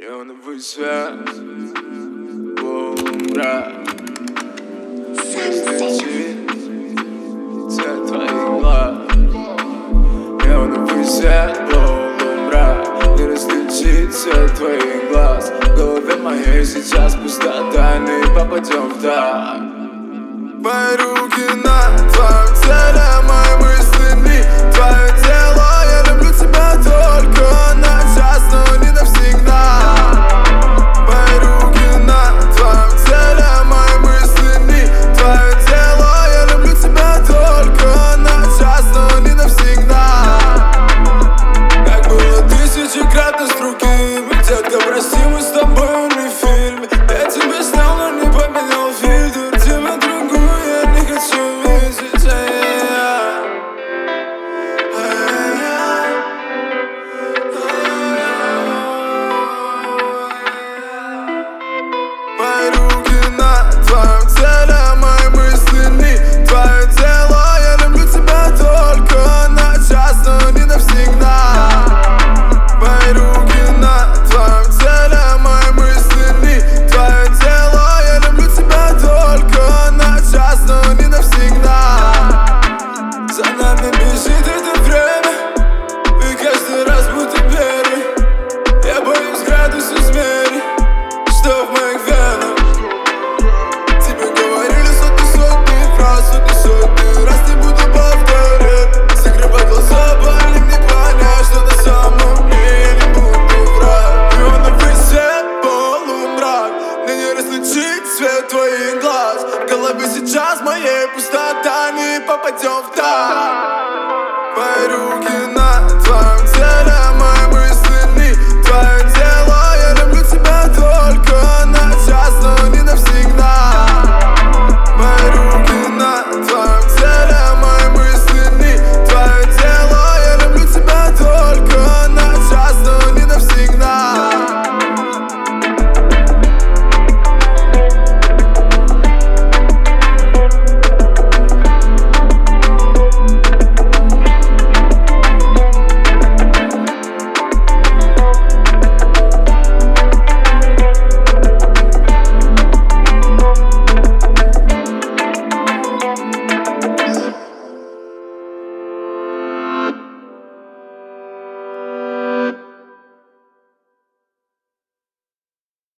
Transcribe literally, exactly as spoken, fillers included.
Неоновый свет, луна, светит цвет твоих глаз. Неоновый свет, луна, не различить цвет твоих глаз. В голове моей сейчас пустота, не попадем в так. Мои руки на твоем теле, мои мысли не твое тело. Я люблю тебя только на